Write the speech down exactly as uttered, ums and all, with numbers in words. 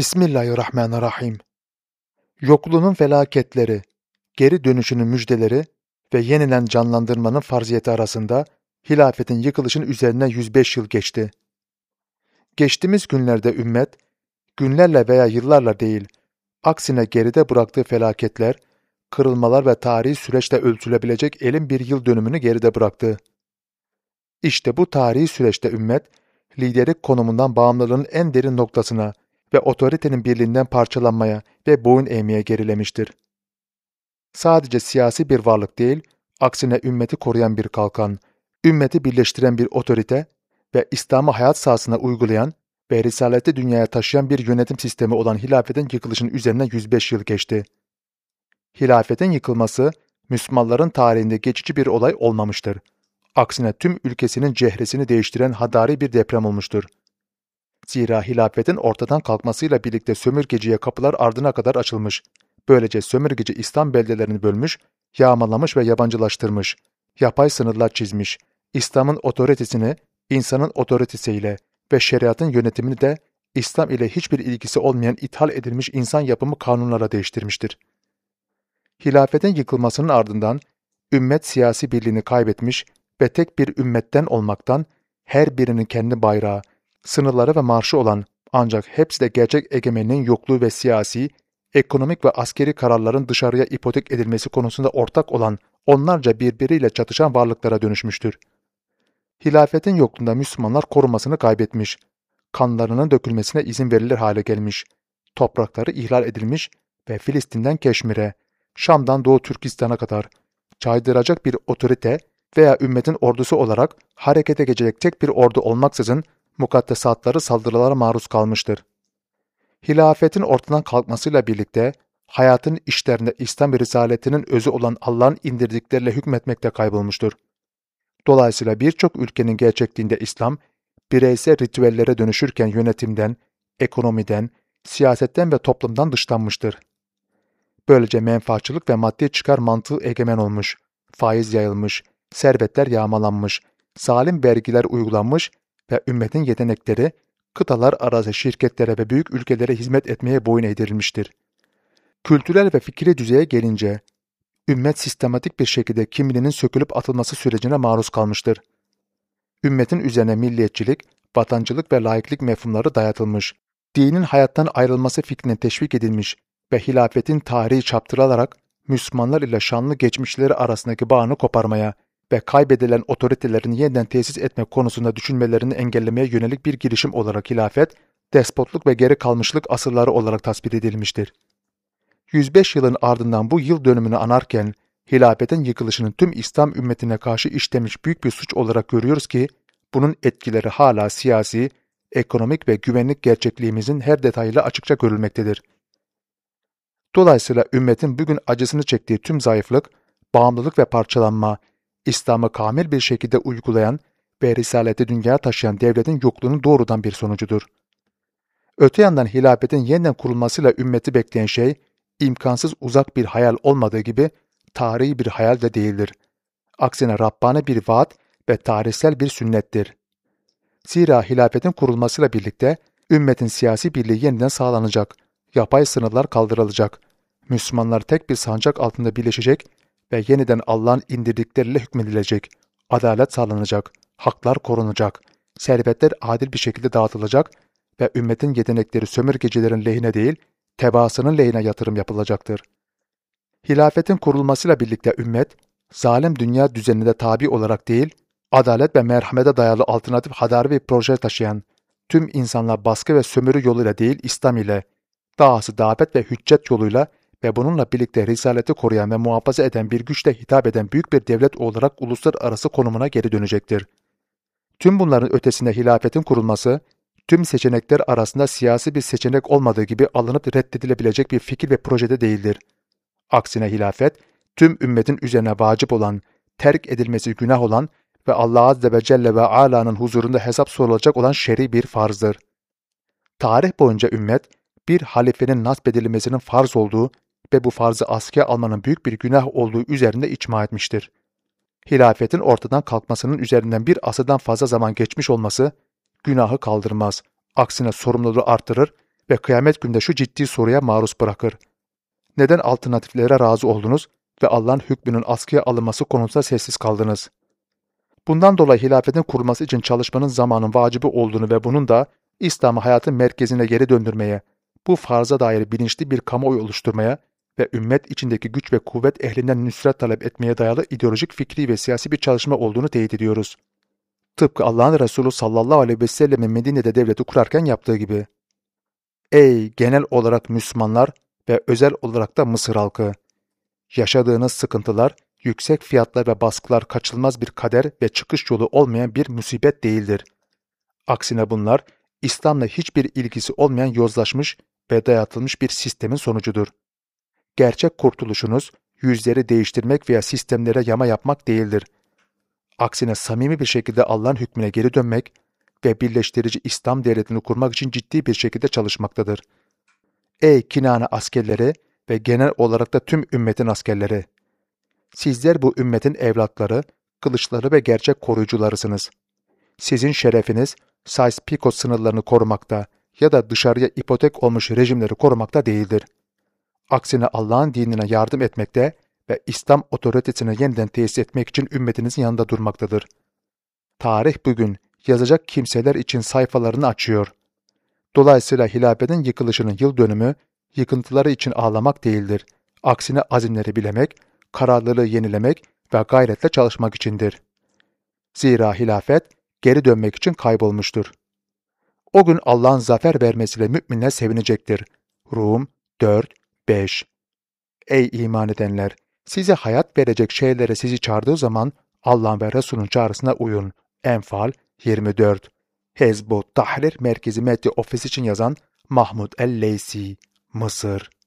Bismillahirrahmanirrahim. Yokluğun felaketleri, geri dönüşünün müjdeleri ve yeniden canlandırmanın farziyeti arasında hilafetin yıkılışın üzerine yüz beş yıl geçti. Geçtiğimiz günlerde ümmet, günlerle veya yıllarla değil, aksine geride bıraktığı felaketler, kırılmalar ve tarihi süreçte ölçülebilecek elin bir yıl dönümünü geride bıraktı. İşte bu tarihi süreçte ümmet, liderlik konumundan bağımlılığın en derin noktasına ve otoritenin birliğinden parçalanmaya ve boyun eğmeye gerilemiştir. Sadece siyasi bir varlık değil, aksine ümmeti koruyan bir kalkan, ümmeti birleştiren bir otorite ve İslam'ı hayat sahasına uygulayan ve risaleti dünyaya taşıyan bir yönetim sistemi olan hilafetin yıkılışının üzerine yüz beş yıl geçti. Hilafetin yıkılması, Müslümanların tarihinde geçici bir olay olmamıştır. Aksine tüm ülkesinin cehresini değiştiren hadari bir deprem olmuştur. Zira hilafetin ortadan kalkmasıyla birlikte sömürgeciye kapılar ardına kadar açılmış. Böylece sömürgeci İslam beldelerini bölmüş, yağmalamış ve yabancılaştırmış, yapay sınırlar çizmiş, İslam'ın otoritesini insanın otoritesiyle ve şeriatın yönetimini de İslam ile hiçbir ilgisi olmayan ithal edilmiş insan yapımı kanunlara değiştirmiştir. Hilafetin yıkılmasının ardından ümmet siyasi birliğini kaybetmiş ve tek bir ümmetten olmaktan her birinin kendi bayrağı, sınırları ve marşı olan ancak hepsi de gerçek egemenliğin yokluğu ve siyasi, ekonomik ve askeri kararların dışarıya ipotek edilmesi konusunda ortak olan onlarca birbiriyle çatışan varlıklara dönüşmüştür. Hilafetin yokluğunda Müslümanlar korumasını kaybetmiş, kanlarının dökülmesine izin verilir hale gelmiş, toprakları ihlal edilmiş ve Filistin'den Keşmir'e, Şam'dan Doğu Türkistan'a kadar caydıracak bir otorite veya ümmetin ordusu olarak harekete geçecek tek bir ordu olmaksızın mukaddesatları saldırılara maruz kalmıştır. Hilafetin ortadan kalkmasıyla birlikte hayatın işlerinde İslam risaletinin özü olan Allah'ın indirdikleriyle hükmetmekte kaybolmuştur. Dolayısıyla birçok ülkenin gerçekliğinde İslam, bireysel ritüellere dönüşürken yönetimden, ekonomiden, siyasetten ve toplumdan dışlanmıştır. Böylece menfaatçılık ve maddi çıkar mantığı egemen olmuş, faiz yayılmış, servetler yağmalanmış, zalim vergiler uygulanmış ve ümmetin yetenekleri kıtalar arası şirketlere ve büyük ülkelere hizmet etmeye boyun eğdirilmiştir. Kültürel ve fikri düzeye gelince, ümmet sistematik bir şekilde kimliğinin sökülüp atılması sürecine maruz kalmıştır. Ümmetin üzerine milliyetçilik, vatancılık ve laiklik mefhumları dayatılmış, dinin hayattan ayrılması fikrine teşvik edilmiş ve hilafetin tarihi çaptırılarak Müslümanlar ile şanlı geçmişleri arasındaki bağını koparmaya ve kaybedilen otoritelerini yeniden tesis etmek konusunda düşünmelerini engellemeye yönelik bir girişim olarak hilafet, despotluk ve geri kalmışlık asırları olarak tasvir edilmiştir. yüz beş yılın ardından bu yıl dönümünü anarken, hilafetin yıkılışının tüm İslam ümmetine karşı işlemiş büyük bir suç olarak görüyoruz ki, bunun etkileri hala siyasi, ekonomik ve güvenlik gerçekliğimizin her detayıyla açıkça görülmektedir. Dolayısıyla ümmetin bugün acısını çektiği tüm zayıflık, bağımlılık ve parçalanma, İslam'ı kamil bir şekilde uygulayan ve risaleti dünyaya taşıyan devletin yokluğunun doğrudan bir sonucudur. Öte yandan hilafetin yeniden kurulmasıyla ümmeti bekleyen şey, imkansız uzak bir hayal olmadığı gibi tarihi bir hayal de değildir. Aksine Rabbani bir vaat ve tarihsel bir sünnettir. Zira hilafetin kurulmasıyla birlikte ümmetin siyasi birliği yeniden sağlanacak, yapay sınırlar kaldırılacak, Müslümanlar tek bir sancak altında birleşecek ve yeniden Allah'ın indirdikleriyle hükmedilecek, adalet sağlanacak, haklar korunacak, servetler adil bir şekilde dağıtılacak ve ümmetin yetenekleri sömürgecilerin lehine değil, tebaasının lehine yatırım yapılacaktır. Hilafetin kurulmasıyla birlikte ümmet, zalim dünya düzenine tabi olarak değil, adalet ve merhamete dayalı alternatif hadari bir proje taşıyan, tüm insanlar baskı ve sömürü yoluyla değil İslam ile, dahası davet ve hüccet yoluyla ve bununla birlikte risaleti koruyan ve muhafaza eden bir güçle hitap eden büyük bir devlet olarak uluslararası konumuna geri dönecektir. Tüm bunların ötesinde hilafetin kurulması, tüm seçenekler arasında siyasi bir seçenek olmadığı gibi alınıp reddedilebilecek bir fikir ve projede değildir. Aksine hilafet, tüm ümmetin üzerine vacip olan, terk edilmesi günah olan ve Allah Azze ve Celle ve Ala'nın huzurunda hesap sorulacak olan şer'i bir farzdır. Tarih boyunca ümmet, bir halifenin nasbedilmesinin farz olduğu ve bu farzı askıya almanın büyük bir günah olduğu üzerinde icma etmiştir. Hilafetin ortadan kalkmasının üzerinden bir asırdan fazla zaman geçmiş olması, günahı kaldırmaz, aksine sorumluluğu artırır ve kıyamet günde şu ciddi soruya maruz bırakır. Neden alternatiflere razı oldunuz ve Allah'ın hükmünün askıya alınması konusunda sessiz kaldınız? Bundan dolayı hilafetin kurulması için çalışmanın zamanın vacibi olduğunu ve bunun da İslam'ı hayatın merkezine geri döndürmeye, bu farza dair bilinçli bir kamuoyu oluşturmaya ve ümmet içindeki güç ve kuvvet ehlinden nüsret talep etmeye dayalı ideolojik, fikri ve siyasi bir çalışma olduğunu teyit ediyoruz. Tıpkı Allah'ın Resulü sallallahu aleyhi ve sellem'in Medine'de devleti kurarken yaptığı gibi. Ey genel olarak Müslümanlar ve özel olarak da Mısır halkı! Yaşadığınız sıkıntılar, yüksek fiyatlar ve baskılar kaçınılmaz bir kader ve çıkış yolu olmayan bir musibet değildir. Aksine bunlar, İslam'la hiçbir ilgisi olmayan yozlaşmış ve dayatılmış bir sistemin sonucudur. Gerçek kurtuluşunuz, yüzleri değiştirmek veya sistemlere yama yapmak değildir. Aksine samimi bir şekilde Allah'ın hükmüne geri dönmek ve birleştirici İslam devletini kurmak için ciddi bir şekilde çalışmaktadır. Ey Kinane askerleri ve genel olarak da tüm ümmetin askerleri! Sizler bu ümmetin evlatları, kılıçları ve gerçek koruyucularısınız. Sizin şerefiniz, Sykes-Picot sınırlarını korumakta ya da dışarıya ipotek olmuş rejimleri korumakta değildir. Aksine Allah'ın dinine yardım etmekte ve İslam otoritesini yeniden tesis etmek için ümmetinizin yanında durmaktadır. Tarih bugün yazacak kimseler için sayfalarını açıyor. Dolayısıyla hilafetin yıkılışının yıl dönümü, yıkıntıları için ağlamak değildir. Aksine azimleri bilemek, kararlılığı yenilemek ve gayretle çalışmak içindir. Zira hilafet geri dönmek için kaybolmuştur. O gün Allah'ın zafer vermesiyle müminler sevinecektir. Rum dört beş. Ey iman edenler! Size hayat verecek şeylere sizi çağırdığı zaman Allah'ın ve Resul'ün çağrısına uyun. Enfal yirmi dört. Hezb-ı Tahrir Merkezi Medya Ofisi için yazan Mahmud El-Leysi, Mısır.